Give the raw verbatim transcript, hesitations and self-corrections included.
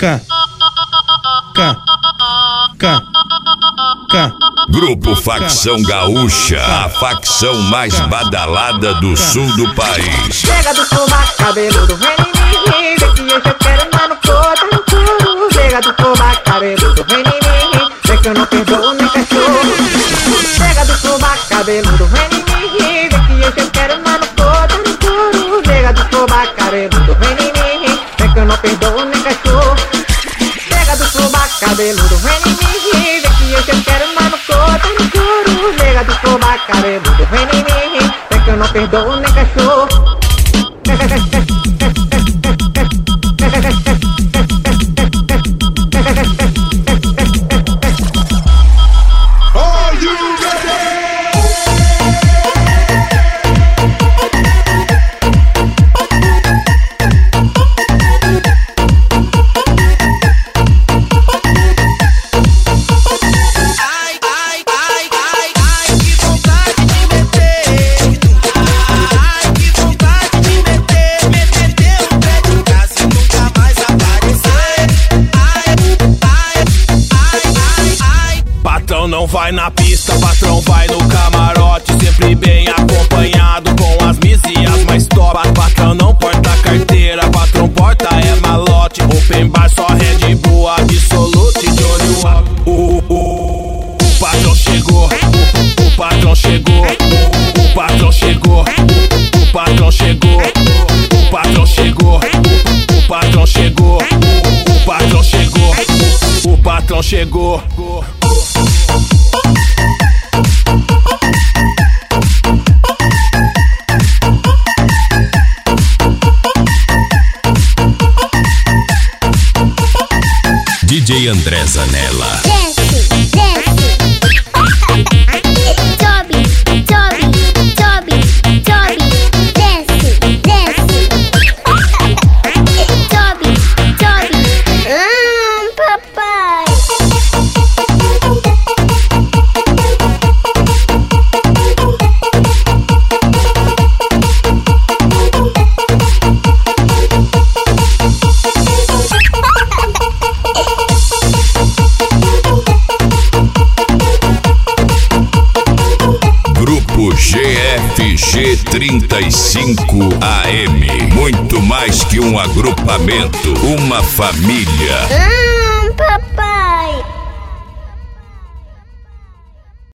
K, K, K, K. Grupo Facção Gaúcha, a facção mais badalada do sul do país. Chega do sovaco cabeludo, vem em mim, vê que hoje eu quero dar no couro, no couro. Chega do sovaco cabeludo, vem em mim, vê que eu não perdoo nem cachorro. Chega do sovaco cabeludo, vem em mim, vê que hoje eu quero dar no couro, no couro. Chega do sovaco cabeludo, vem em mim, vê que eu não perdoo nem cachorro. Chega do sovaco cabeludo, vem em mim, vê que hoje eu quero dar no couro, no couro. Chega do sovaco cabeludo, vem em mim, vê que eu não perdoo nem cachorro. Não vai na pista, patrão vai no camarote, sempre bem acompanhado com as mizias mais top. Patrão não porta carteira, patrão porta é malote. Open bar só Red Bull, absolute de olho alto. O, o, o, o patrão chegou, o, o patrão chegou, o, o patrão chegou, o, o patrão chegou, o patrão chegou, o patrão chegou, o patrão chegou, o patrão chegou. D J André Zanella. Desce, desce. Sobe, sobe, sobe, sobe. Desce, desce. Sobe, sobe. Hum, papai. G F G trinta e cinco A M. Muito mais que um agrupamento, uma família. Hum, papai.